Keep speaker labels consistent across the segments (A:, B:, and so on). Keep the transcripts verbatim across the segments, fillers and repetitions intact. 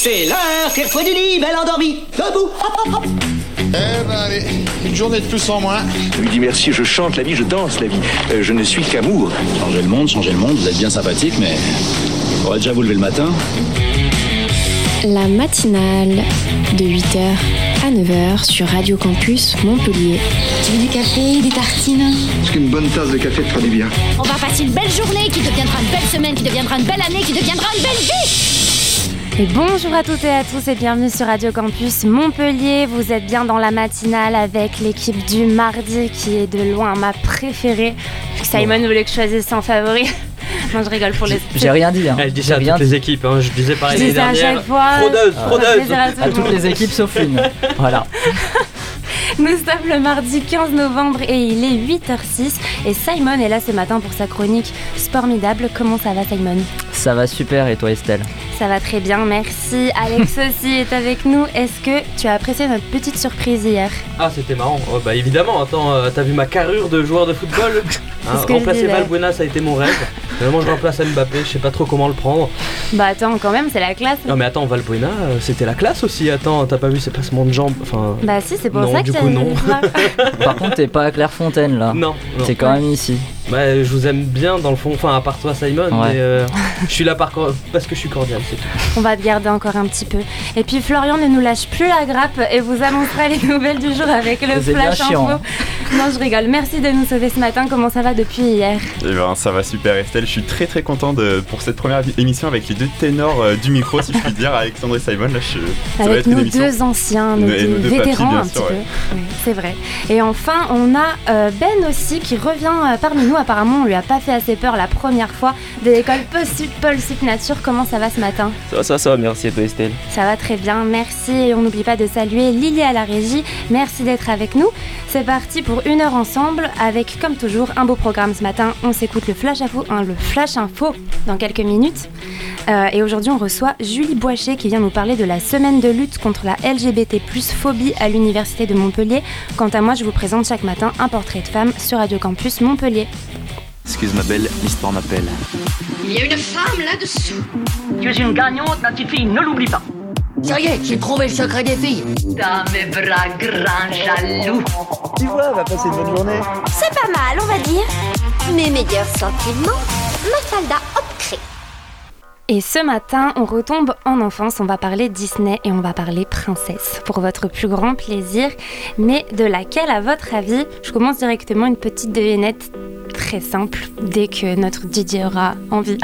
A: C'est l'heure, tire-toi du lit, belle endormie. Debout, hop, hop, hop.
B: Eh ben allez, une journée de plus en moins.
C: Je lui dis merci, je chante la vie, je danse la vie. Euh, je ne suis qu'amour.
D: Changez le monde, changez le monde, vous êtes bien sympathique, mais on va déjà vous lever le matin.
E: La matinale de huit heures à neuf heures sur Radio Campus Montpellier.
F: Tu veux du café, des tartines?
B: Parce qu'une bonne tasse de café te fera du bien.
F: On va passer une belle journée qui deviendra une belle semaine, qui deviendra une belle année, qui deviendra une belle vie.
G: Et bonjour à toutes et à tous et bienvenue sur Radio Campus Montpellier. Vous êtes bien dans la matinale avec l'équipe du mardi qui est de loin ma préférée. Simon bon. voulait que je choisisse son favori. Non, je rigole pour les...
H: J'ai rien dit. Hein.
I: Elle dit ça à toutes les équipes. Hein. Je disais pareil l'année dernière.
G: Je dis ça à chaque fois.
I: Fraudeuse, fraudeuse.
H: À, à toutes les équipes sauf une. Voilà.
G: Nous sommes le mardi quinze novembre et il est huit heures six. Et Simon est là ce matin pour sa chronique Sportmidable. Comment ça va, Simon ?
H: Ça va super, et toi, Estelle ?
G: Ça va très bien, merci. Alex aussi est avec nous. Est-ce que tu as apprécié notre petite surprise hier ?
I: Ah, c'était marrant. Oh, bah évidemment, attends, euh, t'as vu ma carrure de joueur de football ? Hein, remplacer Valbuena, ça a été mon rêve. Vraiment, je remplace Mbappé, je sais pas trop comment le prendre.
G: Bah attends, quand même, c'est la classe.
I: Non mais attends, Valbuena, euh, c'était la classe aussi. Attends, t'as pas vu ses passements de jambes, enfin...
G: Bah si, c'est pour
I: non,
G: ça que
I: du
G: j'ai...
I: coup, non.
H: Par contre, t'es pas à Clairefontaine, là.
I: Non, non.
H: T'es quand même ici.
I: Bah, je vous aime bien dans le fond, enfin à part toi Simon,
H: ouais.
I: mais euh, je suis là par cor- parce que je suis cordial, c'est tout.
G: On va te garder encore un petit peu. Et puis Florian ne nous lâche plus la grappe et vous annoncera les nouvelles du jour avec le
H: c'est
G: flash
H: bien
G: info.
H: chiant.
G: Non, je rigole. Merci de nous sauver ce matin. Comment ça va depuis hier ?
J: Eh ben, ça va super, Estelle. Je suis très très content de, pour cette première émission avec les deux ténors euh, du micro, si je puis dire, Alexandre et Simon. Là, je, ça
G: avec
J: va être
G: nos
J: une émission.
G: deux anciens, nos
J: et
G: deux
J: nos deux
G: vétérans
J: papis,
G: un
J: sûr,
G: petit
J: ouais.
G: peu. Oui, c'est vrai. Et enfin, on a euh, Ben aussi qui revient euh, parmi nous. Apparemment, on lui a pas fait assez peur la première fois de l'école Paul Sup Nature. Comment ça va ce matin ?
K: Ça va, ça va, ça va, merci. Et toi, Estelle ?
G: Ça va très bien, merci. Et on n'oublie pas de saluer Lily à la régie. Merci d'être avec nous. C'est parti pour une heure ensemble avec, comme toujours, un beau programme ce matin. On s'écoute le Flash Info, hein, le Flash Info dans quelques minutes. Euh, et aujourd'hui, on reçoit Julie Boichet qui vient nous parler de la semaine de lutte contre la L G B T plus phobie à l'Université de Montpellier. Quant à moi, je vous présente chaque matin un portrait de femme sur Radio Campus Montpellier.
K: Excuse ma belle, l'histoire m'appelle.
F: Il y a une femme là-dessous.
A: Tu es une gagnante, ma petite fille, ne l'oublie pas.
F: Ça y est, j'ai trouvé le secret des filles.
A: Dans mes bras grands jaloux.
B: Tu vois, on va passer une bonne journée.
F: C'est pas mal, on va dire. Mes meilleurs sentiments, Mafalda Hopcré.
G: Et ce matin, on retombe en enfance, on va parler Disney et on va parler princesse, pour votre plus grand plaisir. Mais de laquelle, à votre avis ? Je commence directement une petite devinette très simple, dès que notre Didier aura envie.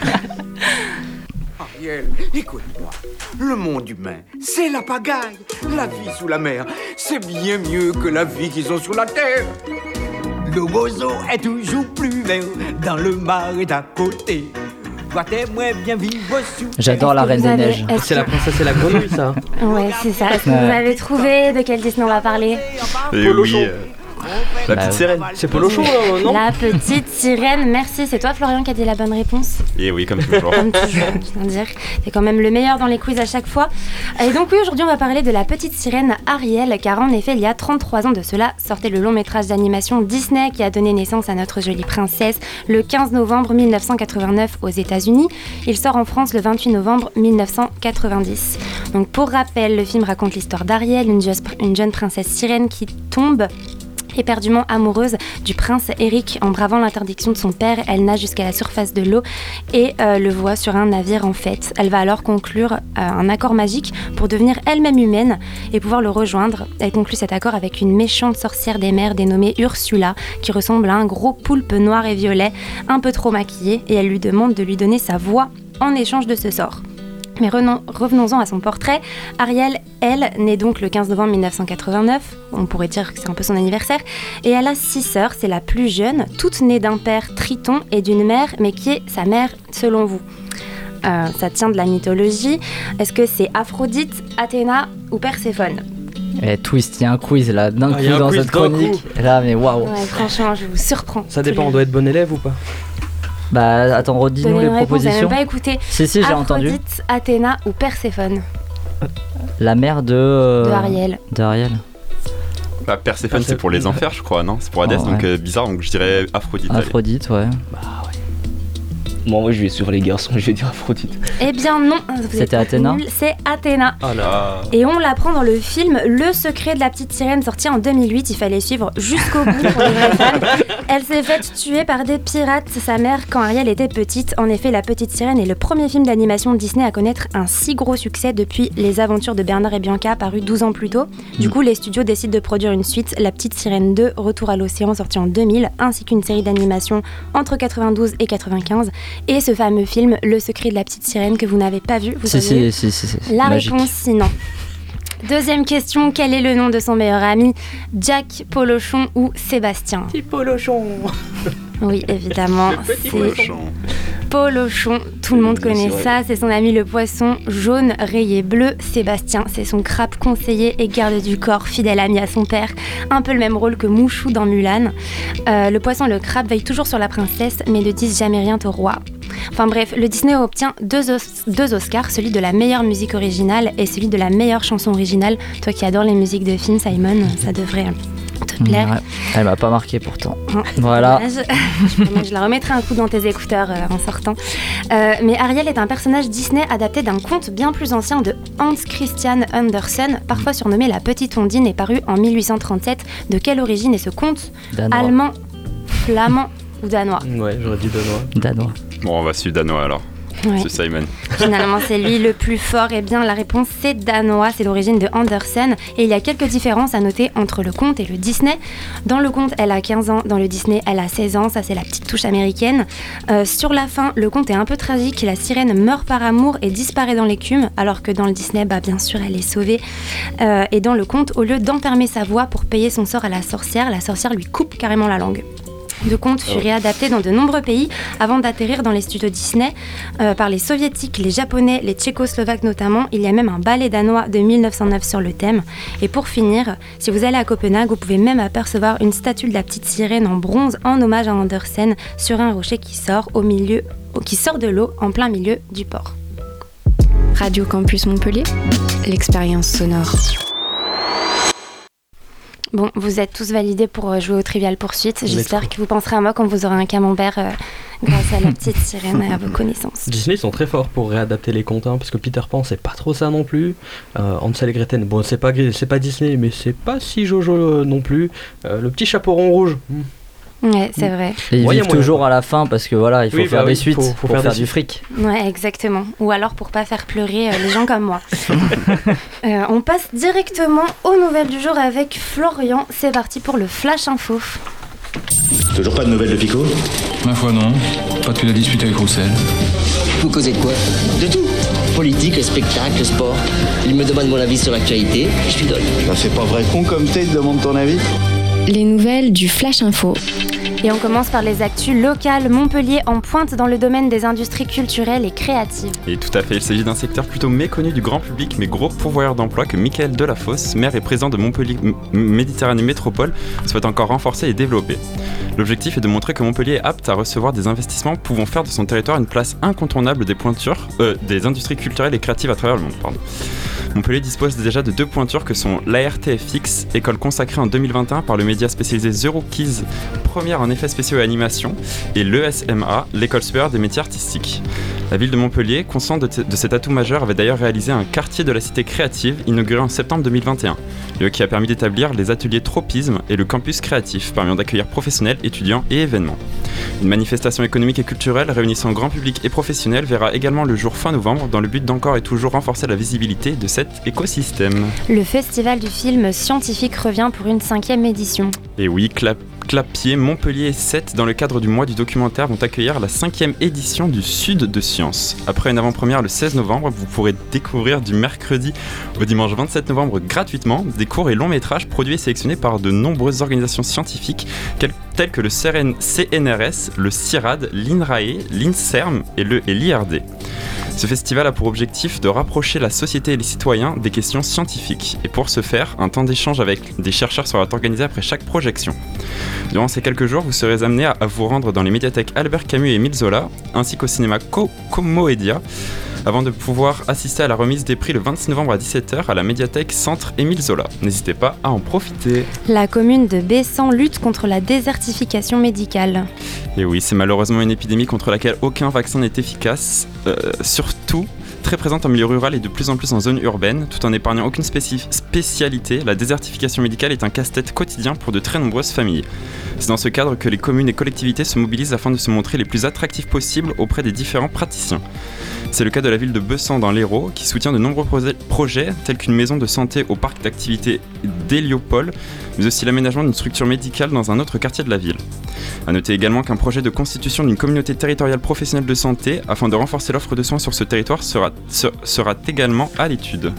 L: Ariel, écoute-moi. Le monde humain, c'est la pagaille. La vie sous la mer, c'est bien mieux que la vie qu'ils ont sur la terre. Le roseau est toujours plus vert dans le marais d'à côté. Toi, t'aimerais bien vivre sous...
H: J'adore la Reine des
G: avez...
H: Neiges.
I: C'est la princesse et la grenouille, ça.
G: Ouais, c'est ça. Est-ce que ouais. vous avez trouvé de quel Disney on va parler ?
J: Et oui, euh, la petite bah, sirène.
I: C'est Polochon, euh, non ?
G: La petite sirène, merci. C'est toi, Florian, qui a dit la bonne réponse ?
J: Et oui, comme toujours.
G: Comme toujours, je viens de dire. C'est quand même le meilleur dans les quiz à chaque fois. Et donc oui, aujourd'hui, on va parler de la petite sirène Ariel, car en effet, il y a trente-trois ans de cela, sortait le long métrage d'animation Disney qui a donné naissance à notre jolie princesse le quinze novembre mille neuf cent quatre-vingt-neuf aux États-Unis. Il sort en France le vingt-huit novembre mille neuf cent quatre-vingt-dix. Donc pour rappel, le film raconte l'histoire d'Ariel, une, jeune, une jeune princesse sirène qui tombe éperdument amoureuse du prince Eric. En bravant l'interdiction de son père, elle nage jusqu'à la surface de l'eau et euh, le voit sur un navire en fête. Elle va alors conclure euh, un accord magique pour devenir elle-même humaine et pouvoir le rejoindre. Elle conclut cet accord avec une méchante sorcière des mers dénommée Ursula qui ressemble à un gros poulpe noir et violet un peu trop maquillé, et elle lui demande de lui donner sa voix en échange de ce sort. Mais revenons-en à son portrait. Ariel, elle, naît donc le quinze novembre mille neuf cent quatre-vingt-neuf, on pourrait dire que c'est un peu son anniversaire, et elle a six sœurs, c'est la plus jeune, toutes nées d'un père Triton et d'une mère, mais qui est sa mère selon vous ? euh, Ça tient de la mythologie. Est-ce que c'est Aphrodite, Athéna ou Perséphone ?
H: Eh, twist, il y a un quiz là, d'un
I: ah,
H: coup dans cette chronique. Là, mais waouh.
G: Ouais, franchement, je vous surprends.
I: Ça dépend, on doit être bon élève ou pas ?
H: Bah attends, redis-nous les propositions.
G: J'ai même pas écouté.
H: Si si, j'ai entendu.
G: Aphrodite, Athéna ou Perséphone ?
H: La mère de... Euh...
G: De Ariel.
H: De Ariel.
J: Bah, Perséphone, c'est pour les enfers, je crois, non ? C'est pour Hadès, oh, ouais. donc euh, bizarre, donc je dirais Aphrodite.
H: Aphrodite, allez. Ouais.
I: Bah ouais.
K: Moi, moi, je vais sur les garçons, je vais dire Aphrodite.
G: Eh bien non, vous
H: C'était
G: êtes
H: Athéna
G: nuls, c'est Athéna.
I: Oh là.
G: Et on l'apprend dans le film Le secret de la petite sirène, sorti en deux mille huit. Il fallait suivre jusqu'au bout pour les vrais fans. Elle s'est faite tuer par des pirates, sa mère, quand Ariel était petite. En effet, La petite sirène est le premier film d'animation Disney à connaître un si gros succès depuis Les aventures de Bernard et Bianca, paru douze ans plus tôt. Du coup, les studios décident de produire une suite, La petite sirène deux, Retour à l'océan, sorti en deux mille, ainsi qu'une série d'animation entre quatre-vingt-douze et quatre-vingt-quinze. Et ce fameux film, Le secret de la petite sirène, que vous n'avez pas vu. Vous
H: si,
G: avez
H: si, si, si, si.
G: La
H: Magique.
G: réponse, sinon. Deuxième question, quel est le nom de son meilleur ami, Jack, Polochon ou Sébastien?
I: Petit Polochon.
G: Oui, évidemment,
I: Petit
G: c'est
J: Polochon.
G: Polochon. Tout le monde
K: Oui,
G: connaît
K: c'est
G: ça, c'est son ami le poisson jaune rayé bleu. Sébastien, c'est son crabe conseiller et garde du corps, fidèle ami à son père. Un peu le même rôle que Mouchou dans Mulan. Euh, le poisson et le crabe veillent toujours sur la princesse, mais ne disent jamais rien au roi. Enfin bref, le Disney obtient deux, os- deux Oscars, celui de la meilleure musique originale et celui de la meilleure chanson originale. Toi qui adores les musiques de films, Simon, ça devrait te plaire.
H: Ouais. Elle m'a pas marqué pourtant.
G: Ouais,
H: Voilà.
G: dommage. je, promets, je la remettrai un coup dans tes écouteurs euh, en sortant. Euh, mais Ariel est un personnage Disney adapté d'un conte bien plus ancien de Hans Christian Andersen, parfois surnommé La Petite Ondine, et paru en mille huit cent trente-sept. De quelle origine est ce conte?
H: Danois.
G: Allemand, flamand ou danois?
I: Ouais, j'aurais dit danois.
H: Danois.
J: Bon, on va suivre Danois alors.
G: Ouais.
J: C'est Simon.
G: Finalement, c'est lui le plus fort. Eh bien, la réponse, c'est danois. C'est l'origine de Andersen. Et il y a quelques différences à noter entre le conte et le Disney. Dans le conte, elle a quinze ans. Dans le Disney, elle a seize ans. Ça, c'est la petite touche américaine. Euh, sur la fin, le conte est un peu tragique. La sirène meurt par amour et disparaît dans l'écume. Alors que dans le Disney, bah, bien sûr, elle est sauvée. Euh, et dans le conte, au lieu d'enfermer sa voix pour payer son sort à la sorcière, la sorcière lui coupe carrément la langue. Le conte fut réadapté dans de nombreux pays avant d'atterrir dans les studios Disney euh, par les soviétiques, les japonais, les tchécoslovaques notamment. Il y a même un ballet danois de mille neuf cent neuf sur le thème. Et pour finir, si vous allez à Copenhague, vous pouvez même apercevoir une statue de la petite sirène en bronze en hommage à Andersen sur un rocher qui sort, au milieu, qui sort de l'eau en plein milieu du port.
E: Radio Campus Montpellier, l'expérience sonore.
G: Bon, vous êtes tous validés pour jouer au Trivial Poursuite. J'espère que vous penserez à moi quand vous aurez un camembert euh, grâce à la petite sirène et à vos connaissances.
I: Disney, ils sont très forts pour réadapter les contes, hein, parce que Peter Pan, c'est pas trop ça non plus. Euh, Hansel et Gretel, bon, c'est pas, c'est pas Disney, mais c'est pas si Jojo euh, non plus. Euh, le petit chaperon rouge. Hmm.
G: Ouais, c'est vrai.
H: Et ils
I: Ouais,
H: vivent toujours à la fin parce que voilà, il faut
I: Oui,
H: faire
I: bah
H: des
I: oui,
H: suites
I: faut- faut
H: pour
I: faire
H: faire,
I: des
H: du
I: suites.
H: fric.
G: Ouais, exactement. Ou alors pour pas faire pleurer euh, les gens comme moi. Euh, on passe directement aux nouvelles du jour avec Florian. C'est parti pour le Flash Info.
M: Toujours pas de nouvelles de Pico?
N: Ma foi non, pas depuis la dispute avec Roussel.
A: Vous causez de quoi? De tout. Politique, le spectacle, le sport. Il me demande mon avis sur l'actualité, je lui donne.
B: Bah, c'est pas vrai con comme t'es, il te demande ton avis.
E: Les nouvelles du Flash Info.
G: Et on commence par les actus locales. Montpellier en pointe dans le domaine des industries culturelles et créatives.
J: Et tout à fait, il s'agit d'un secteur plutôt méconnu du grand public, mais gros pourvoyeur d'emploi que Michael Delafosse, maire et président de Montpellier M- Méditerranée Métropole, souhaite encore renforcer et développer. L'objectif est de montrer que Montpellier est apte à recevoir des investissements pouvant faire de son territoire une place incontournable des pointures, euh, des industries culturelles et créatives à travers le monde. Pardon. Montpellier dispose déjà de deux pointures que sont l'A R T F X, école consacrée en deux mille vingt et un par le média spécialisé Zero Keys, première en effets spéciaux et animation, et l'E S M A, l'école supérieure des métiers artistiques. La ville de Montpellier, consciente de, t- de cet atout majeur, avait d'ailleurs réalisé un quartier de la cité créative inauguré en septembre deux mille vingt et un, lieu qui a permis d'établir les ateliers Tropisme et le campus créatif, permettant d'accueillir professionnels, étudiants et événements. Une manifestation économique et culturelle réunissant grand public et professionnel verra également le jour fin novembre dans le but d'encore et toujours renforcer la visibilité de cet écosystème.
G: Le festival du film scientifique revient pour une cinquième édition.
J: Et oui, Clap, Clapier, Montpellier et Sète, dans le cadre du mois du documentaire, vont accueillir la cinquième édition du Sud de Science. Après une avant-première le seize novembre, vous pourrez découvrir du mercredi au dimanche vingt-sept novembre gratuitement des courts et longs métrages produits et sélectionnés par de nombreuses organisations scientifiques telles que le C N R S, le CIRAD, l'INRAE, l'INSERM et le et l'I R D. Ce festival a pour objectif de rapprocher la société et les citoyens des questions scientifiques. Et pour ce faire, un temps d'échange avec des chercheurs sera organisé après chaque projection. Durant ces quelques jours, vous serez amenés à, à vous rendre dans les médiathèques Albert Camus et Émile Zola, ainsi qu'au cinéma Co- Comoedia, avant de pouvoir assister à la remise des prix le vingt-six novembre à dix-sept heures à la médiathèque Centre Émile Zola. N'hésitez pas à en profiter.
G: La commune de Bessan lutte contre la désertification médicale.
J: Et oui, c'est malheureusement une épidémie contre laquelle aucun vaccin n'est efficace, euh, surtout très présente en milieu rural et de plus en plus en zone urbaine, tout en épargnant aucune spécif- spécialité. La désertification médicale est un casse-tête quotidien pour de très nombreuses familles. C'est dans ce cadre que les communes et collectivités se mobilisent afin de se montrer les plus attractifs possibles auprès des différents praticiens. C'est le cas de la ville de Bessan dans l'Hérault, qui soutient de nombreux proje- projets tels qu'une maison de santé au parc d'activités d'Héliopole, mais aussi l'aménagement d'une structure médicale dans un autre quartier de la ville. A noter également qu'un projet de constitution d'une communauté territoriale professionnelle de santé afin de renforcer l'offre de soins sur ce territoire sera, se- sera également à l'étude.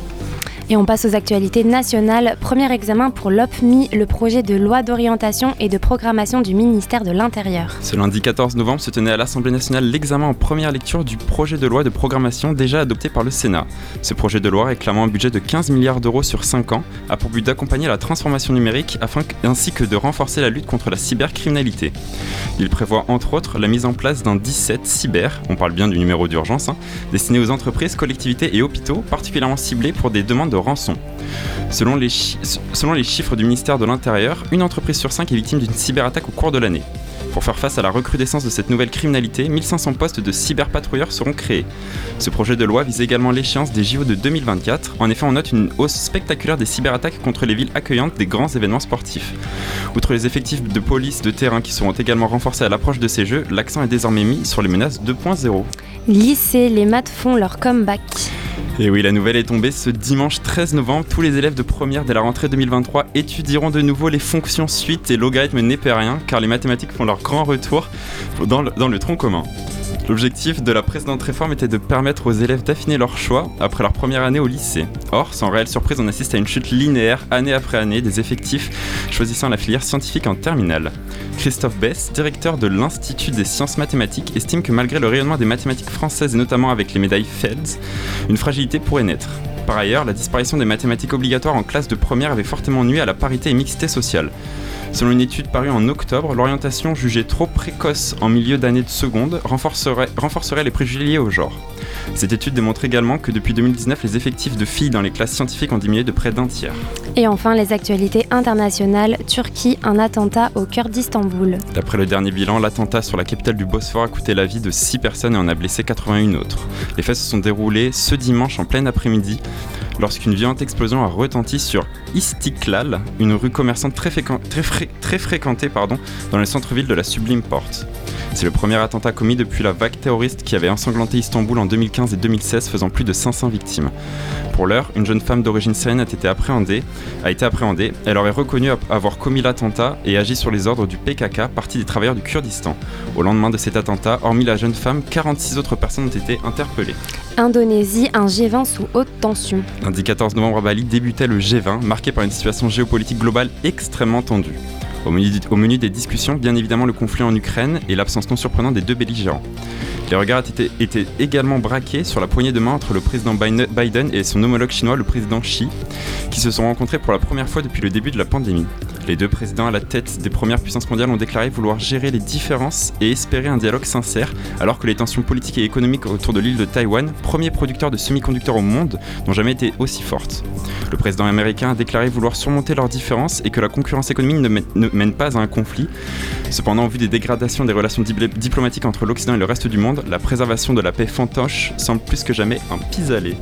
G: Et on passe aux actualités nationales. Premier examen pour l'O P M I, le projet de loi d'orientation et de programmation du ministère de l'Intérieur.
J: Ce lundi quatorze novembre se tenait à l'Assemblée nationale l'examen en première lecture du projet de loi de programmation déjà adopté par le Sénat. Ce projet de loi, réclamant un budget de quinze milliards d'euros sur cinq ans, a pour but d'accompagner la transformation numérique afin que, ainsi que de renforcer la lutte contre la cybercriminalité. Il prévoit entre autres la mise en place d'un dix-sept cyber, on parle bien du numéro d'urgence, hein, destiné aux entreprises, collectivités et hôpitaux, particulièrement ciblés pour des demandes de rançon. Selon les, chi- selon les chiffres du ministère de l'Intérieur, une entreprise sur cinq est victime d'une cyberattaque au cours de l'année. Pour faire face à la recrudescence de cette nouvelle criminalité, mille cinq cents postes de cyberpatrouilleurs seront créés. Ce projet de loi vise également l'échéance des J O de deux mille vingt-quatre. En effet, on note une hausse spectaculaire des cyberattaques contre les villes accueillantes des grands événements sportifs. Outre les effectifs de police de terrain qui seront également renforcés à l'approche de ces jeux, l'accent est désormais mis sur les menaces deux point zéro.
G: Lycée, les maths font leur comeback.
J: Et oui, la nouvelle est tombée ce dimanche treize novembre. Tous les élèves de première dès la rentrée deux mille vingt-trois étudieront de nouveau les fonctions suites et logarithmes népériens, car les mathématiques font leur grand retour dans le, dans le tronc commun. L'objectif de la précédente réforme était de permettre aux élèves d'affiner leur choix après leur première année au lycée. Or, sans réelle surprise, on assiste à une chute linéaire, année après année, des effectifs choisissant la filière scientifique en terminale. Christophe Bess, directeur de l'Institut des sciences mathématiques, estime que malgré le rayonnement des mathématiques françaises et notamment avec les médailles Fields, une fragilité pourrait naître. Par ailleurs, la disparition des mathématiques obligatoires en classe de première avait fortement nui à la parité et mixité sociale. Selon une étude parue en octobre, l'orientation jugée trop précoce en milieu d'année de seconde renforcerait, renforcerait les préjugés liés au genre. Cette étude démontre également que depuis deux mille dix-neuf, les effectifs de filles dans les classes scientifiques ont diminué de près d'un tiers.
G: Et enfin, les actualités internationales. Turquie, un attentat au cœur d'Istanbul.
J: D'après le dernier bilan, l'attentat sur la capitale du Bosphore a coûté la vie de six personnes et en a blessé quatre-vingt-un autres. Les faits se sont déroulés ce dimanche en plein après-midi, lorsqu'une violente explosion a retenti sur Istiklal, une rue commerçante très, fréquent, très, fré, très fréquentée pardon, dans le centre-ville de la Sublime Porte. C'est le premier attentat commis depuis la vague terroriste qui avait ensanglanté Istanbul en deux mille quinze et deux mille seize, faisant plus de cinq cents victimes. Pour l'heure, une jeune femme d'origine syrienne a été appréhendée. A été appréhendée. Elle aurait reconnu avoir commis l'attentat et agi sur les ordres du P K K, parti des travailleurs du Kurdistan. Au lendemain de cet attentat, hormis la jeune femme, quarante-six autres personnes ont été interpellées.
G: Indonésie, un G vingt sous haute tension.
J: Lundi quatorze novembre à Bali débutait le G vingt, marqué par une situation géopolitique globale extrêmement tendue. Au menu, au menu des discussions, bien évidemment le conflit en Ukraine et l'absence non surprenante des deux belligérants. Les regards étaient, étaient également braqués sur la poignée de main entre le président Biden et son homologue chinois, le président Xi, qui se sont rencontrés pour la première fois depuis le début de la pandémie. Les deux présidents à la tête des premières puissances mondiales ont déclaré vouloir gérer les différences et espérer un dialogue sincère, alors que les tensions politiques et économiques autour de l'île de Taïwan, premier producteur de semi-conducteurs au monde, n'ont jamais été aussi fortes. Le président américain a déclaré vouloir surmonter leurs différences et que la concurrence économique ne mène, ne mène pas à un conflit. Cependant, au vu des dégradations des relations dip- diplomatiques entre l'Occident et le reste du monde, la préservation de la paix fantoche semble plus que jamais un pis-aller.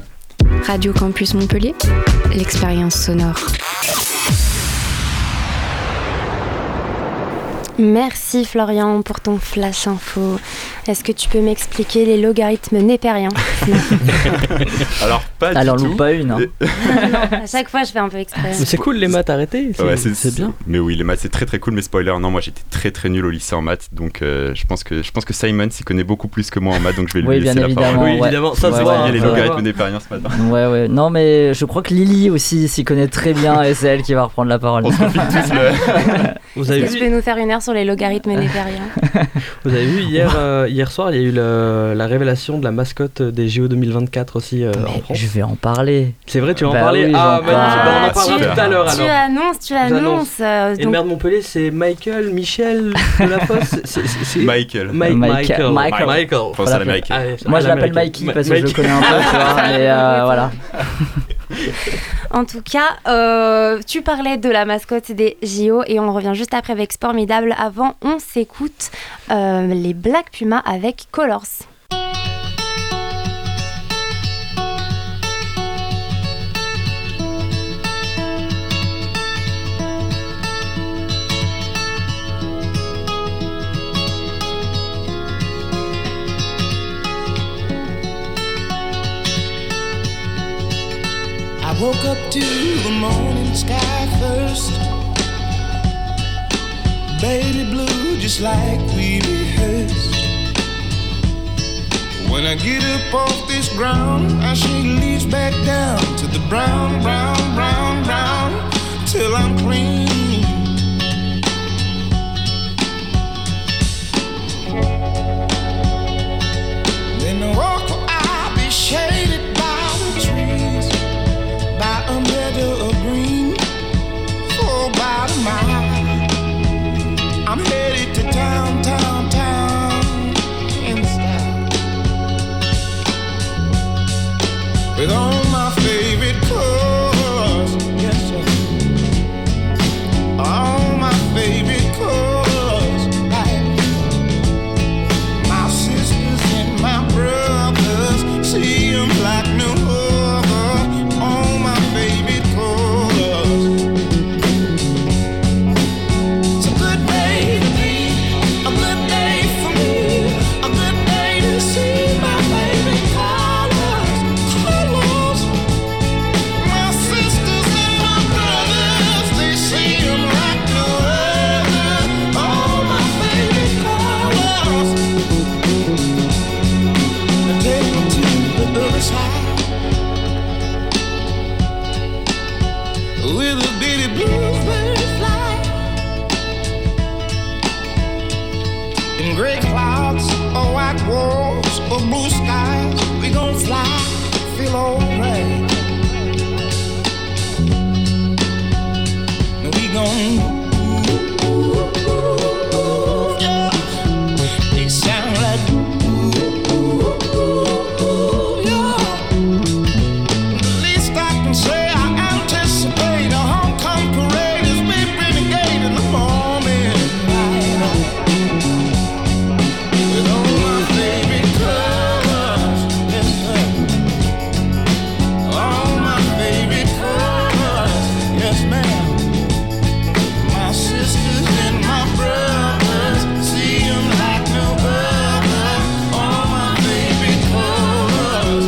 E: Radio Campus Montpellier, l'expérience sonore.
G: Merci Florian pour ton flash info. Est-ce que tu peux m'expliquer les logarithmes népériens?
J: Alors pas du
H: Alors
J: tout.
H: loupe pas une. Hein.
G: Non, à chaque fois je fais un peu exprès.
I: Mais c'est cool les maths, arrêtez. C'est,
J: Ouais, c'est,
I: c'est bien.
J: Mais oui, les maths c'est très très cool. Mais spoiler, non, moi j'étais très très nul au lycée en maths, donc euh, je pense que je pense que Simon s'y connaît beaucoup plus que moi en maths, donc je vais lui
H: Oui,
J: laisser
H: bien
J: la
H: évidemment.
J: parole.
I: Oui,
H: ouais.
I: évidemment, ça
H: Ouais,
I: se
J: Il
I: voit.
J: y a
I: hein,
J: les
I: ça se
J: logarithmes
I: voit.
J: népériens ce matin.
H: Ouais, ouais. Non, mais je crois que Lily aussi s'y connaît très bien et c'est elle qui va reprendre la parole.
J: On se confie tous le.
I: Vous avez
G: Est-ce que
I: vu,
G: tu peux nous faire une heure sur les logarithmes népériens?
I: vous avez vu hier, euh, hier soir, il y a eu le, la révélation de la mascotte des J O deux mille vingt-quatre aussi euh, en France.
H: Je vais en parler.
I: C'est vrai, tu vas
H: bah
I: en parler.
H: Oui,
I: ah,
H: bah,
I: bah, on en parlera
G: tu,
I: tout à l'heure.
G: Tu
I: alors.
G: annonces, tu annonces. Euh,
I: Et le maire de Montpellier, c'est Michael, Michel de la Fosse. C'est, c'est, c'est...
J: Michael.
I: Ma- Michael.
H: Michael.
I: Michael. Michael.
J: Faut ça, Michael.
I: Allez,
H: Moi, je l'appelle Mikey parce que je le connais un peu, tu vois. Mais euh, voilà.
G: En tout cas, euh, tu parlais de la mascotte des J O et on revient juste après avec Spormidable. Avant, on s'écoute euh, les Black Pumas avec Colors.
O: I woke up to the morning sky first, baby blue just like we rehearsed. When I get up off this ground, I shake leaves back down to the brown, brown, brown, brown, till I'm clean. Then the walk I'll be shaded by the trees, by a meadow of green, for about a mile. I'm headed to town, town, town, in style, with all my favorite colors, yes sir, all my favorite colors, like my sisters and my brothers, see them like no other, all my favorite colors. It's a good day to be, a good day for me, a good day to see my favorite colors, colors. My sisters and my brothers, they see them like no other, all my favorite colors. Now take me to the other side, with a bitty bluebird fly, in gray clouds or white walls or blue skies, we gon' fly, feel alright. Now we gon' yeah. They sound like yeah. The least I can say, I anticipate a homecoming parade as we renegade in the morning light, with all my favorite colors, yes sir, all my favorite colors, yes ma'am. My sisters and my brothers, see them like no other, all my favorite colors.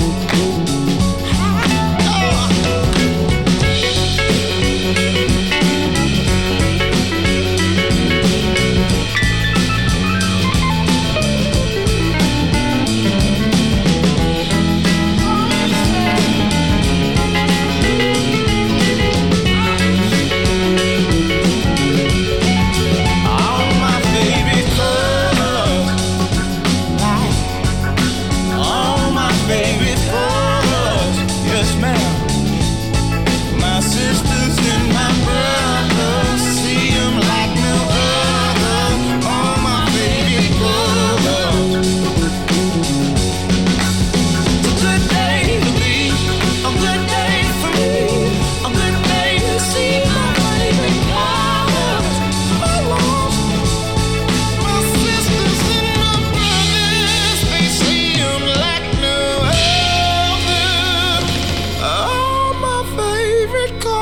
O: All my favorite colors, all my favorite colors, yes ma'am. My sisters and my brothers, see them like no other, all my favorite colors. It's a good day to be, a good day for me, a good day to see my favorite colors, colors. My sisters and my brothers, they see them like no other, all my favorite colors.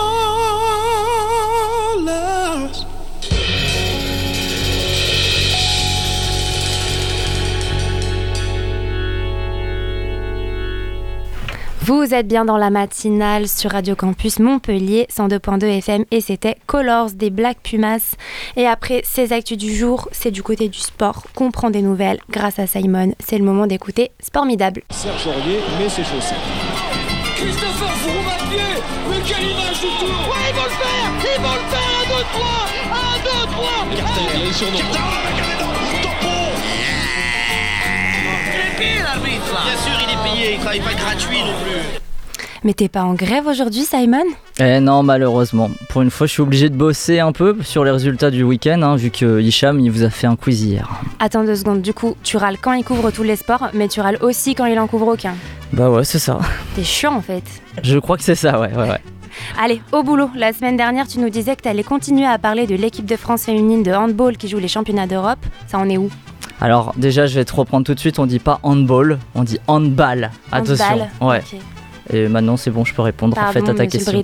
G: Vous êtes bien dans la matinale sur Radio Campus Montpellier cent deux point deux F M et c'était Colors des Black Pumas. Et après ces actus du jour, c'est du côté du sport qu'on prend des nouvelles grâce à Simon. C'est le moment d'écouter Spormidable.
P: Serge Aurier met ses chaussettes.
O: Christopher Froome à pied, mais quelle image du tour. Ouais, ils vont le faire, ils vont le faire, un, deux, trois, un, deux, trois.
P: Carter, il est sur nos
O: payé l'arbitre là.
Q: Bien sûr, il est payé, il travaille pas gratuit non plus.
G: Mais t'es pas en grève aujourd'hui, Simon ?
H: Eh non, malheureusement. Pour une fois, je suis obligé de bosser un peu sur les résultats du week-end, hein, vu que Hicham, il vous a fait un quiz hier.
G: Attends deux secondes, du coup, tu râles quand il couvre tous les sports, mais tu râles aussi quand il en couvre aucun.
H: Bah ouais, c'est ça.
G: T'es chiant en fait.
H: Je crois que c'est ça, ouais, ouais, ouais.
G: Allez, au boulot. La semaine dernière, tu nous disais que t'allais continuer à parler de l'équipe de France féminine de handball qui joue les championnats d'Europe. Ça en est où ?
H: Alors déjà, je vais te reprendre tout de suite, on dit pas handball, on dit handball. Attention.
G: Handball,
H: ouais.
G: okay.
H: Et maintenant c'est bon, je peux répondre en fait à ta question.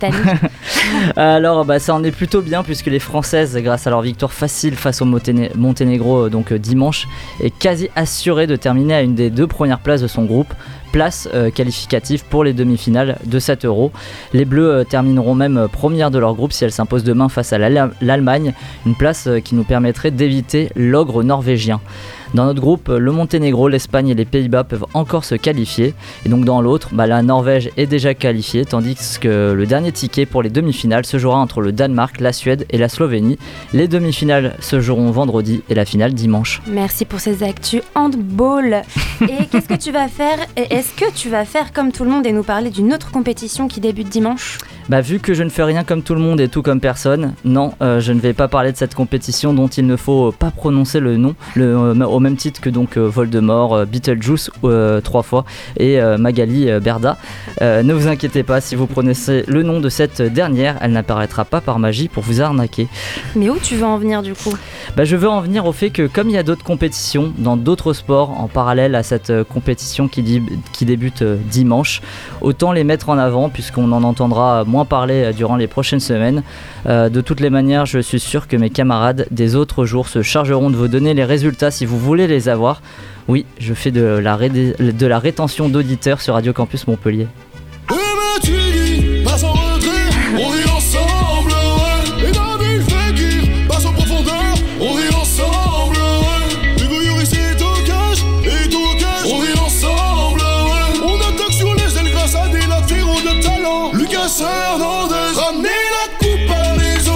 H: Alors bah ça en est plutôt bien puisque les Françaises, grâce à leur victoire facile face au Monténé- Monténégro donc euh, dimanche, est quasi assurée de terminer à une des deux premières places de son groupe. Place euh, qualificative pour les demi-finales de cet Euro. Les Bleus euh, termineront même euh, première de leur groupe si elles s'imposent demain face à l'Al- l'Allemagne, une place euh, qui nous permettrait d'éviter l'ogre norvégien. Dans notre groupe, le Monténégro, l'Espagne et les Pays-Bas peuvent encore se qualifier. Et donc dans l'autre, bah, la Norvège est déjà qualifiée, tandis que le dernier ticket pour les demi-finales se jouera entre le Danemark, la Suède et la Slovénie. Les demi-finales se joueront vendredi et la finale dimanche.
G: Merci pour ces actus handball. Et qu'est-ce que tu vas faire ? Et est-ce que tu vas faire comme tout le monde et nous parler d'une autre compétition qui débute dimanche ?
H: Bah vu que je ne fais rien comme tout le monde et tout comme personne, non, euh, je ne vais pas parler de cette compétition dont il ne faut pas prononcer le nom, le, euh, au même titre que donc euh, Voldemort, euh, Beetlejuice euh, trois fois et euh, Magali euh, Berda. Euh, ne vous inquiétez pas, si vous prononcez le nom de cette dernière, elle n'apparaîtra pas par magie pour vous arnaquer.
G: Mais où tu veux en venir du coup ?
H: Bah je veux en venir au fait que comme il y a d'autres compétitions dans d'autres sports en parallèle à cette euh, compétition qui, di- qui débute euh, dimanche, autant les mettre en avant puisqu'on en entendra moins parler durant les prochaines semaines. Euh, de toutes les manières, je suis sûr que mes camarades des autres jours se chargeront de vous donner les résultats si vous voulez les avoir. Oui, je fais de la, ré- de la rétention d'auditeurs sur Radio Campus Montpellier.
O: Eh ben tu dis, passe en retrait, on est ensemble, ouais. Et dans des faits qui passent en profondeur, on est ensemble, ouais. Les voyous ici est au cash, et tout au cash, on est ensemble, ouais. On attaque sur les ailes grâce à des latéraux de talent. Lucas Hernandez, ramenez la coupe à la maison.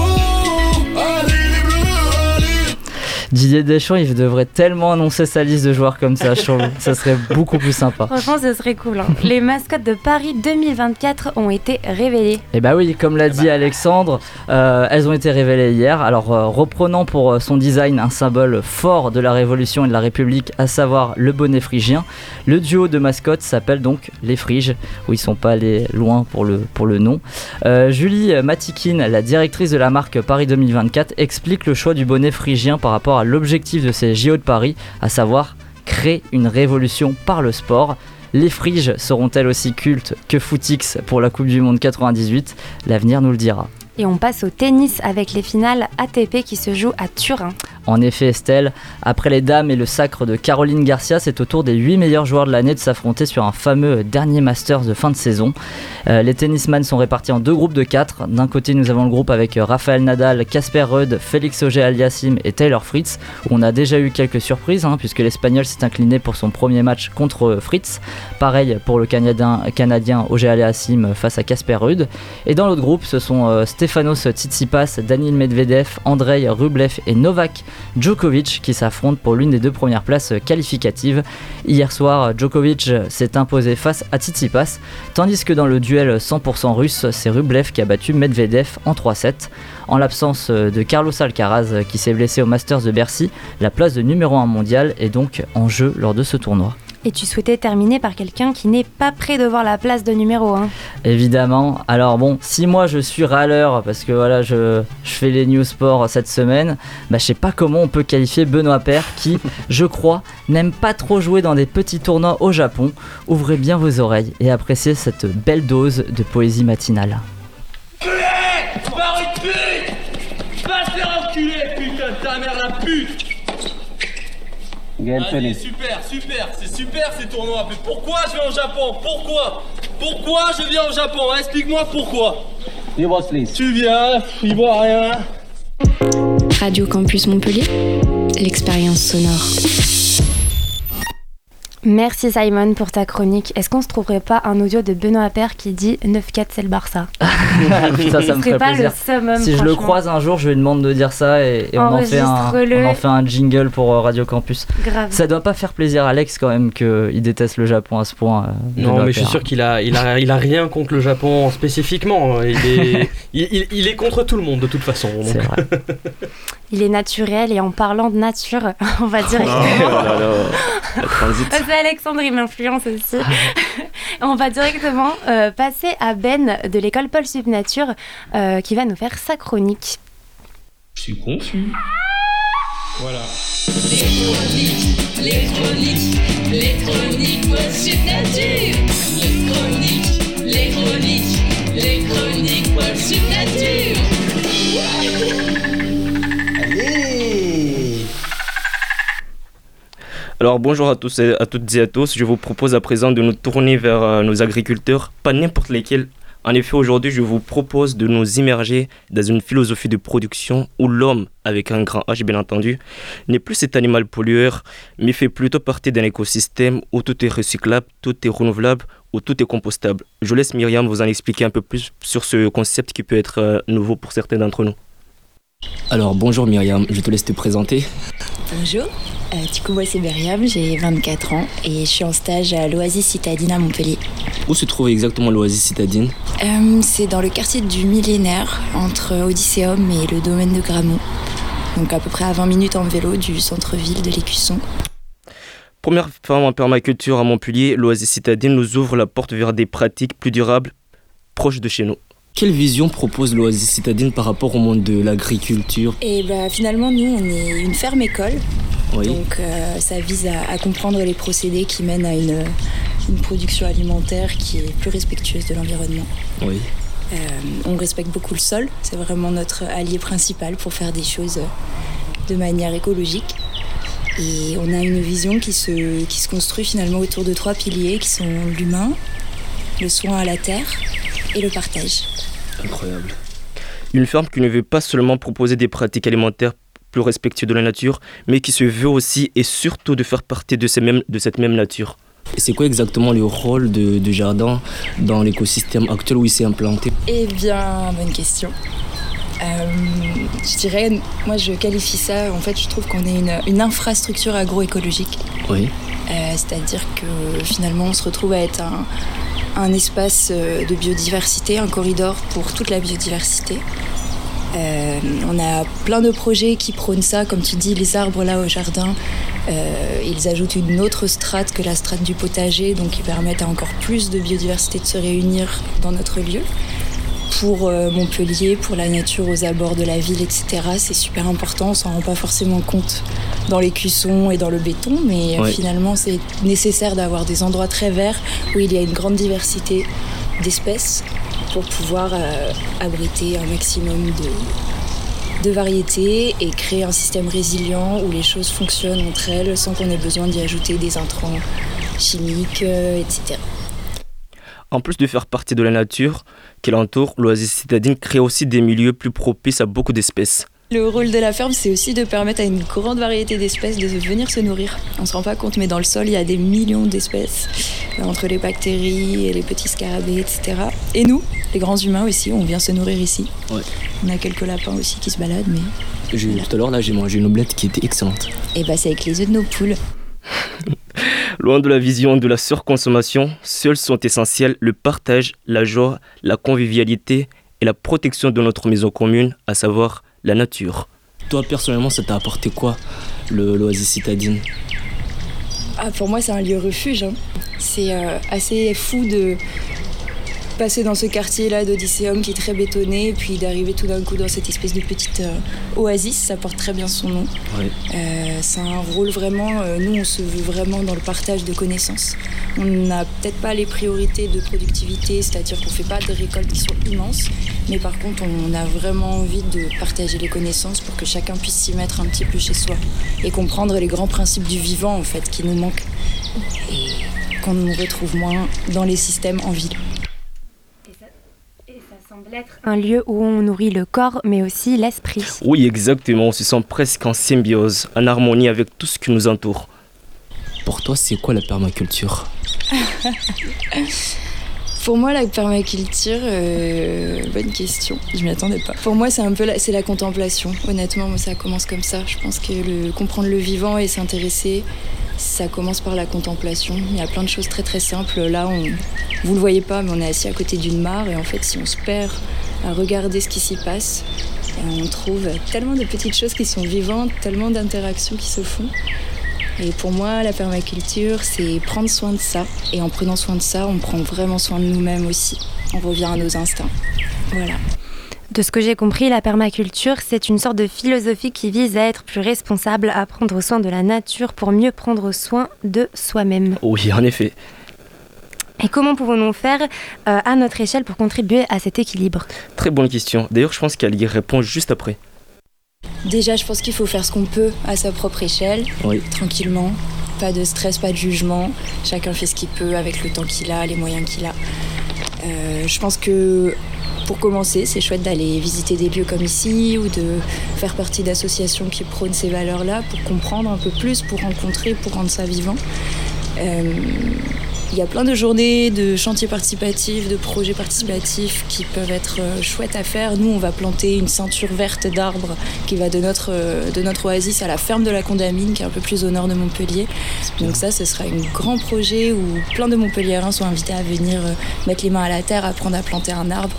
O: Allez les bleus, allez.
H: Didier Deschamps, il devrait tellement annoncer sa liste de joueurs comme ça, je trouve. Ça serait beaucoup plus sympa.
G: Franchement, ce serait cool. Hein. Les mascottes de Paris deux mille vingt-quatre ont été révélées.
H: Et bah oui, comme l'a dit Alexandre, euh, elles ont été révélées hier. Alors euh, reprenant pour euh, son design un symbole fort de la Révolution et de la République, à savoir le bonnet phrygien, le duo de mascottes s'appelle donc les Phryges, où ils sont pas allés loin pour le, pour le nom. Euh, Julie Matikine, la directrice de la marque Paris deux mille vingt-quatre, explique le choix du bonnet phrygien par rapport à l'objectif de ces J O de Paris, à savoir créer une révolution par le sport. Les Phryges seront-elles aussi cultes que Footix pour la Coupe du Monde quatre-vingt-dix-huit ? L'avenir nous le dira.
G: Et on passe au tennis avec les finales A T P qui se jouent à Turin.
H: En effet, Estelle, après les dames et le sacre de Caroline Garcia, c'est au tour des huit meilleurs joueurs de l'année de s'affronter sur un fameux dernier Masters de fin de saison. Euh, les tennisman sont répartis en deux groupes de quatre. D'un côté, nous avons le groupe avec Rafael Nadal, Casper Ruud, Félix Auger-Aliassime et Taylor Fritz, où on a déjà eu quelques surprises, hein, puisque l'Espagnol s'est incliné pour son premier match contre Fritz. Pareil pour le Canadien, Canadien Auger-Aliassime face à Casper Ruud. Et dans l'autre groupe, ce sont euh, Stefanos Tsitsipas, Daniil Medvedev, Andrei Rublev et Novak Djokovic qui s'affrontent pour l'une des deux premières places qualificatives. Hier soir, Djokovic s'est imposé face à Tsitsipas, tandis que dans le duel cent pour cent russe, c'est Rublev qui a battu Medvedev en trois sept. En l'absence de Carlos Alcaraz qui s'est blessé au Masters de Bercy, la place de numéro un mondial est donc en jeu lors de ce tournoi.
G: Et tu souhaitais terminer par quelqu'un qui n'est pas prêt de voir la place de numéro un.
H: Évidemment. Alors bon, si moi je suis râleur parce que voilà, je, je fais les news sport cette semaine, bah je sais pas comment on peut qualifier Benoît Paire qui, je crois, n'aime pas trop jouer dans des petits tournois au Japon. Ouvrez bien vos oreilles et appréciez cette belle dose de poésie matinale.
O: Par une pute! Va te faire enculer, putain de ta mère, la pute! Allez, super, super, c'est super ces tournois. Mais pourquoi je vais au Japon? Pourquoi? Pourquoi je viens au Japon? Explique-moi pourquoi. Tu viens, il voit rien.
E: Radio Campus Montpellier, l'expérience sonore.
G: Merci Simon pour ta chronique. Est-ce qu'on se trouverait pas un audio de Benoît Appert qui dit neuf quatre c'est le Barça?
H: Putain, ça me ferait
G: pas
H: plaisir.
G: le summum,
H: Si je le
G: franchement.
H: croise un jour, je lui demande de dire ça et, et on, en fait un,
G: Enregistre-le.
H: on en fait un jingle pour euh, Radio Campus.
G: Grave.
H: Ça doit pas faire plaisir à Alex quand même qu'il déteste le Japon à ce point. euh,
I: Non,
H: Benoît
I: mais je suis
H: Appert.
I: sûr qu'il a, il a, il a rien contre le Japon spécifiquement. Il est, il, il- il est contre tout le monde de toute façon. donc.
H: C'est vrai.
G: Il est naturel et en parlant de nature, on va dire.
K: Oh là là, la transit.
G: C'est Alexandre, il m'influence aussi. On va directement euh, passer à Ben de l'école Paul Subnature euh, qui va nous faire sa chronique.
K: Je suis confus.
O: Voilà. Les chroniques, les chroniques, les chroniques Paul Subnature. Les chroniques, les chroniques, les chroniques Paul Subnature.
K: Allez. Alors bonjour à tous et à toutes et à tous. Je vous propose à présent de nous tourner vers euh, nos agriculteurs, pas n'importe lesquels. En effet, aujourd'hui, je vous propose de nous immerger dans une philosophie de production où l'homme, avec un grand H bien entendu, n'est plus cet animal pollueur, mais fait plutôt partie d'un écosystème où tout est recyclable, tout est renouvelable, où tout est compostable. Je laisse Myriam vous en expliquer un peu plus sur ce concept qui peut être euh, nouveau pour certains d'entre nous. Alors bonjour Myriam, je te laisse te présenter.
R: Bonjour, euh, du coup moi c'est Myriam, j'ai vingt-quatre ans et je suis en stage à l'Oasis Citadine à Montpellier.
K: Où se trouve exactement l'Oasis Citadine?
R: Euh, c'est dans le quartier du Millénaire, entre Odysseum et le domaine de Grammont. Donc à peu près à vingt minutes en vélo du centre-ville de l'Écusson.
K: Première ferme en permaculture à Montpellier, l'Oasis Citadine nous ouvre la porte vers des pratiques plus durables, proches de chez nous. Quelle vision propose l'Oasis Citadine par rapport au monde de l'agriculture?
R: Et bah finalement nous on est une ferme école,
K: Oui.
R: donc euh, ça vise à, à comprendre les procédés qui mènent à une, une production alimentaire qui est plus respectueuse de l'environnement.
K: Oui.
R: Euh, on respecte beaucoup le sol, c'est vraiment notre allié principal pour faire des choses de manière écologique. Et on a une vision qui se, qui se construit finalement autour de trois piliers qui sont l'humain, le soin à la terre et le partage.
K: Incroyable. Une ferme qui ne veut pas seulement proposer des pratiques alimentaires plus respectueuses de la nature, mais qui se veut aussi et surtout de faire partie de, ces mêmes, de cette même nature. Et c'est quoi exactement le rôle de, de jardin dans l'écosystème actuel où il s'est implanté?
R: Eh bien, bonne question. Euh, je dirais, moi je qualifie ça, en fait je trouve qu'on est une, une infrastructure agroécologique.
K: Oui.
R: Euh, c'est-à-dire que finalement on se retrouve à être un, un espace de biodiversité, un corridor pour toute la biodiversité. Euh, on a plein de projets qui prônent ça, comme tu dis, les arbres là au jardin. Euh, ils ajoutent une autre strate que la strate du potager, donc ils permettent à encore plus de biodiversité de se réunir dans notre lieu. Pour euh, Montpellier, pour la nature aux abords de la ville, et cetera, c'est super important, on s'en rend pas forcément compte dans les cuissons et dans le béton, mais
K: Ouais.
R: finalement c'est nécessaire d'avoir des endroits très verts où il y a une grande diversité d'espèces pour pouvoir euh, abriter un maximum de, de variétés et créer un système résilient où les choses fonctionnent entre elles sans qu'on ait besoin d'y ajouter des intrants chimiques, euh, et cetera.
K: En plus de faire partie de la nature qui l'entoure, l'Oasis Citadine crée aussi des milieux plus propices à beaucoup d'espèces.
R: Le rôle de la ferme, c'est aussi de permettre à une grande variété d'espèces de venir se nourrir. On se rend pas compte, mais dans le sol, il y a des millions d'espèces, euh, entre les bactéries et les petits scarabées, et cetera. Et nous, les grands humains aussi, on vient se nourrir ici.
K: Ouais.
R: On a quelques lapins aussi qui se baladent, mais...
K: J'ai-
R: Voilà.
K: Tout à l'heure, là, j'ai mangé une omelette qui était excellente.
R: Et bah, c'est avec les œufs de nos poules.
K: Loin de la vision de la surconsommation, seuls sont essentiels le partage, la joie, la convivialité et la protection de notre maison commune, à savoir la nature. Toi, personnellement, ça t'a apporté quoi, le, l'Oasis Citadine?
R: Ah, pour moi, c'est un lieu refuge. Hein. C'est euh, assez fou de passer dans ce quartier-là d'Odysseum qui est très bétonné, et puis d'arriver tout d'un coup dans cette espèce de petite euh, oasis, ça porte très bien son nom.
K: Ouais.
R: Euh, c'est un rôle vraiment, euh, nous on se veut vraiment dans le partage de connaissances. On n'a peut-être pas les priorités de productivité, c'est-à-dire qu'on ne fait pas des récoltes qui sont immenses, mais par contre on a vraiment envie de partager les connaissances pour que chacun puisse s'y mettre un petit peu chez soi et comprendre les grands principes du vivant en fait qui nous manquent et qu'on nous retrouve moins dans les systèmes en ville.
G: Semble être un lieu où on nourrit le corps mais aussi l'esprit.
K: Oui, exactement, on se sent presque en symbiose, en harmonie avec tout ce qui nous entoure.
S: Pour toi, c'est quoi la permaculture ?
R: Pour moi, la permaculture, euh, bonne question, je m'y attendais pas. Pour moi, c'est un peu la, c'est la contemplation. Honnêtement, moi, ça commence comme ça. Je pense que le, comprendre le vivant et s'intéresser, ça commence par la contemplation. Il y a plein de choses très très simples. Là, on, vous le voyez pas, mais on est assis à côté d'une mare et en fait, si on se perd à regarder ce qui s'y passe, on trouve tellement de petites choses qui sont vivantes, tellement d'interactions qui se font. Et pour moi, la permaculture, c'est prendre soin de ça. Et en prenant soin de ça, on prend vraiment soin de nous-mêmes aussi. On revient à nos instincts. Voilà.
G: De ce que j'ai compris, la permaculture, c'est une sorte de philosophie qui vise à être plus responsable, à prendre soin de la nature pour mieux prendre soin de soi-même.
K: Oui, en effet.
G: Et comment pouvons-nous faire euh, à notre échelle pour contribuer à cet équilibre ?
K: Très bonne question. D'ailleurs, je pense qu'elle y répond juste après.
R: Déjà, je pense qu'il faut faire ce qu'on peut à sa propre échelle,
K: oui.
R: Tranquillement. Pas de stress, pas de jugement. Chacun fait ce qu'il peut avec le temps qu'il a, les moyens qu'il a. Euh, je pense que pour commencer, c'est chouette d'aller visiter des lieux comme ici ou de faire partie d'associations qui prônent ces valeurs-là pour comprendre un peu plus, pour rencontrer, pour rendre ça vivant. Euh, Il y a plein de journées, de chantiers participatifs, de projets participatifs qui peuvent être chouettes à faire. Nous, on va planter une ceinture verte d'arbres qui va de notre, de notre oasis à la ferme de la Condamine, qui est un peu plus au nord de Montpellier. Donc ça, ce sera un grand projet où plein de Montpelliérains sont invités à venir mettre les mains à la terre, apprendre à planter un arbre.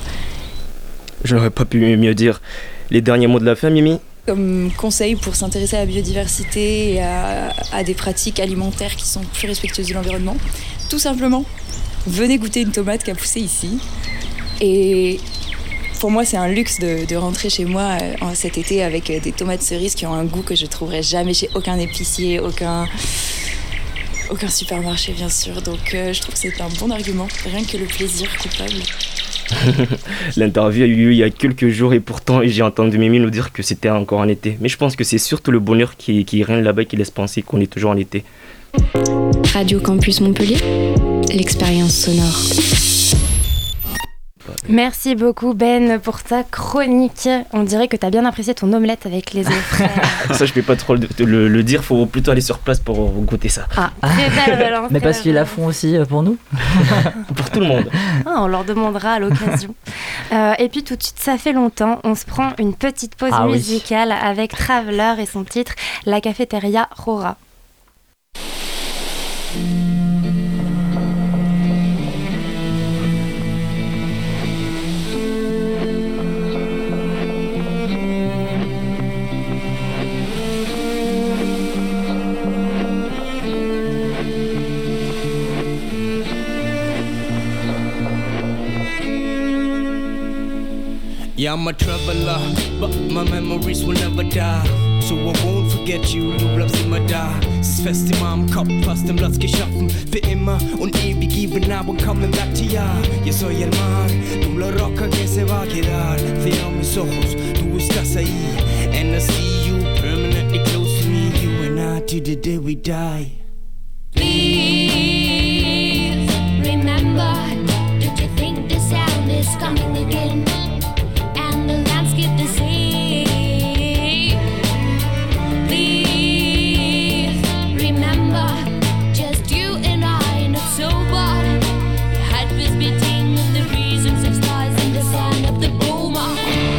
K: Je n'aurais pas pu mieux dire. Les derniers mots de la fin, Mimi ?
R: Comme conseil pour s'intéresser à la biodiversité et à, à des pratiques alimentaires qui sont plus respectueuses de l'environnement, tout simplement, venez goûter une tomate qui a poussé ici. Et pour moi, c'est un luxe de, de rentrer chez moi euh, cet été avec des tomates cerises qui ont un goût que je ne trouverai jamais chez aucun épicier, aucun, aucun supermarché, bien sûr. Donc euh, je trouve que c'est un bon argument, rien que le plaisir coupable.
K: L'interview a eu lieu il y a quelques jours et pourtant j'ai entendu Mimi nous dire que c'était encore en été. Mais je pense que c'est surtout le bonheur qui, qui règne là-bas et qui laisse penser qu'on est toujours en été.
E: Radio Campus Montpellier, l'expérience sonore.
G: Merci beaucoup Ben pour ta chronique. On dirait que tu as bien apprécié ton omelette avec les œufs frais.
K: Ça je peux pas trop le, le, le dire, faut plutôt aller sur place pour goûter ça.
G: Ah, très belle relance.
H: Mais parce qu'ils la font aussi pour nous.
K: Pour tout le monde.
G: Ah, on leur demandera à l'occasion. euh, et puis tout de suite, ça fait longtemps, on se prend une petite pause
H: ah,
G: musicale
H: oui.
G: avec Traveler et son titre La Cafétéria Rora.
T: Yeah, I'm a traveler, but my memories will never die. So I won't forget you, du bleibst immer da. Es ist fest in meinem Kopf, hast den Platz geschaffen. Für immer und ewig, even now we're coming back to ya. Yo soy el mar, tú la roca que se va a quedar. Cierro mis ojos, tú estás ahí. And I see you permanently close to me. You and I till the day we die.
O: Please remember, did you think the sound is coming again? And the landscape the same. Please remember, just you and I, not sober. Your heart was beating with the reasons of stars in the sand of the boomer.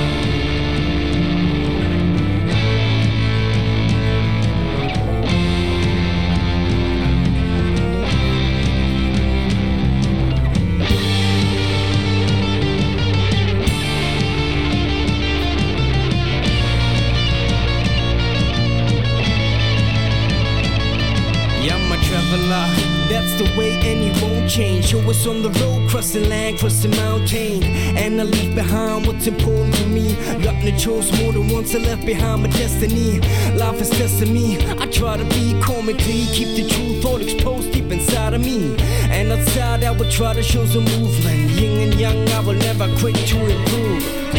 T: That's the way and it won't change. Show us on the road, crossing land, crossing mountain. And I leave behind what's important to me. Got no choice more than once I left behind my destiny. Life is testing me. I try to be calm and clean, keep the truth all exposed deep inside of me. And outside I will try to show some movement. Yin and yang, I will never quit to improve.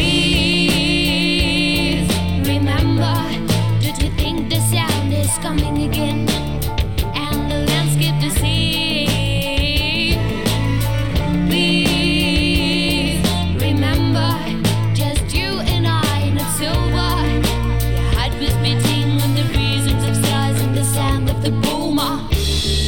O: Please remember, did you think the sound is coming again? And the landscape the same. Please remember, just you and I, not sober. Your heart was beating with the reasons of stars and the sound of the boomer.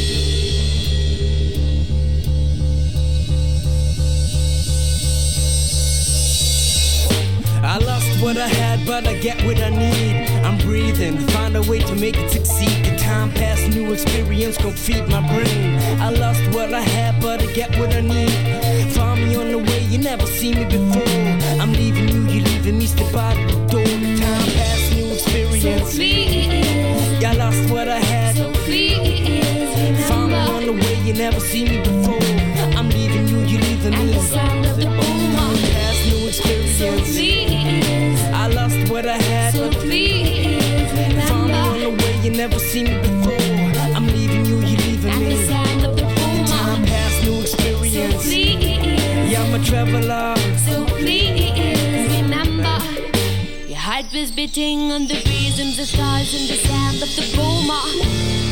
T: what I had, but I get what I need. I'm breathing, find a way to make it succeed. The time past, new experience gon' feed my brain. I lost what I had, but I get what I need. Find me on the way, you never seen me before. I'm leaving you, you leaving me, step out the door. The time past, new experience. So please, I lost what I had. So please, find me on the way, you never seen me before. I'm leaving you, you leaving me. And the sound of the boom, past new experience. So please, I lost what I had. So please, find me on the way, you never seen me before. I'm leaving you, you leaving and me. And the sound of the boom, time past new experience. So please, yeah, I'm a traveler. So please, remember, your heart was beating on the breeze and the stars and the sound of the boomer.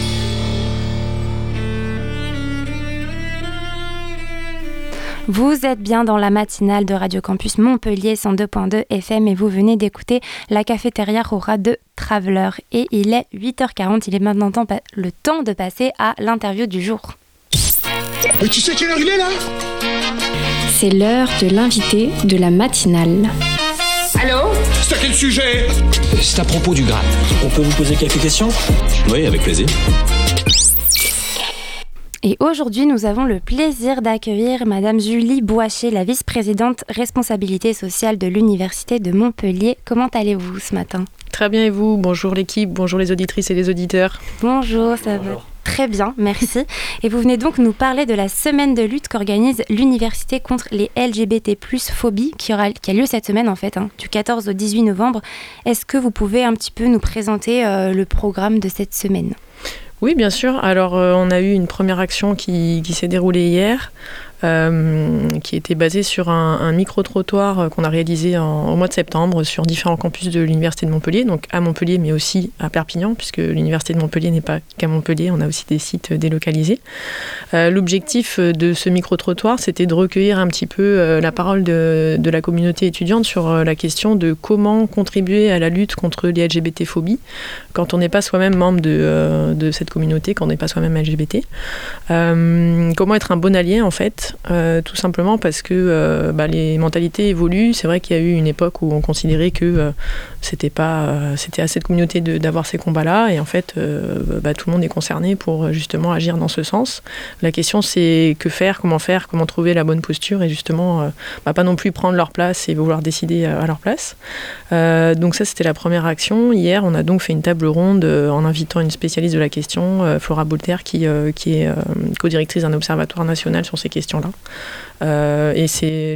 G: Vous êtes bien dans la matinale de Radio Campus Montpellier cent deux point deux F M et vous venez d'écouter La Cafétéria Rora de Traveler. Et il est huit heures quarante, il est maintenant temps, le temps de passer à l'interview du jour.
O: Mais tu sais quelle heure il est là ?
E: C'est l'heure de l'invité de la matinale.
O: Allô ? C'est à quel sujet ?
S: C'est à propos du Graal. On peut vous poser quelques questions ?
D: Oui, avec plaisir.
G: Et aujourd'hui, nous avons le plaisir d'accueillir Madame Julie Boaché, la vice-présidente responsabilité sociale de l'Université de Montpellier. Comment allez-vous ce matin ?
U: Très bien, et vous ? Bonjour l'équipe, bonjour les auditrices et les auditeurs.
G: Bonjour, ça bonjour. va très bien, merci. Et vous venez donc nous parler de la semaine de lutte qu'organise l'Université contre les L G B T plus phobie, qui, aura, qui a lieu cette semaine en fait, hein, du quatorze au dix-huit novembre. Est-ce que vous pouvez un petit peu nous présenter euh, le programme de cette semaine ?
U: Oui, bien sûr. Alors, euh, on a eu une première action qui, qui s'est déroulée hier, euh, qui était basée sur un, un micro-trottoir qu'on a réalisé en, au mois de septembre sur différents campus de l'Université de Montpellier, donc à Montpellier, mais aussi à Perpignan, puisque l'Université de Montpellier n'est pas qu'à Montpellier, on a aussi des sites délocalisés. Euh, l'objectif de ce micro-trottoir, c'était de recueillir un petit peu euh, la parole de, de la communauté étudiante sur euh, la question de comment contribuer à la lutte contre les L G B T-phobies, quand on n'est pas soi-même membre de, euh, de cette communauté, quand on n'est pas soi-même L G B T. Euh, comment être un bon allié, en fait, euh, tout simplement parce que euh, bah, les mentalités évoluent. C'est vrai qu'il y a eu une époque où on considérait que euh, c'était pas, euh, c'était à cette communauté de, d'avoir ces combats-là, et en fait, euh, bah, tout le monde est concerné pour justement agir dans ce sens. La question, c'est que faire, comment faire, comment trouver la bonne posture, et justement, euh, bah, pas non plus prendre leur place et vouloir décider à leur place. Euh, donc ça, c'était la première action. Hier, on a donc fait une table ronde euh, en invitant une spécialiste de la question, euh, Flora Bolter, qui, euh, qui est euh, co-directrice d'un observatoire national sur ces questions-là. Euh, et c'est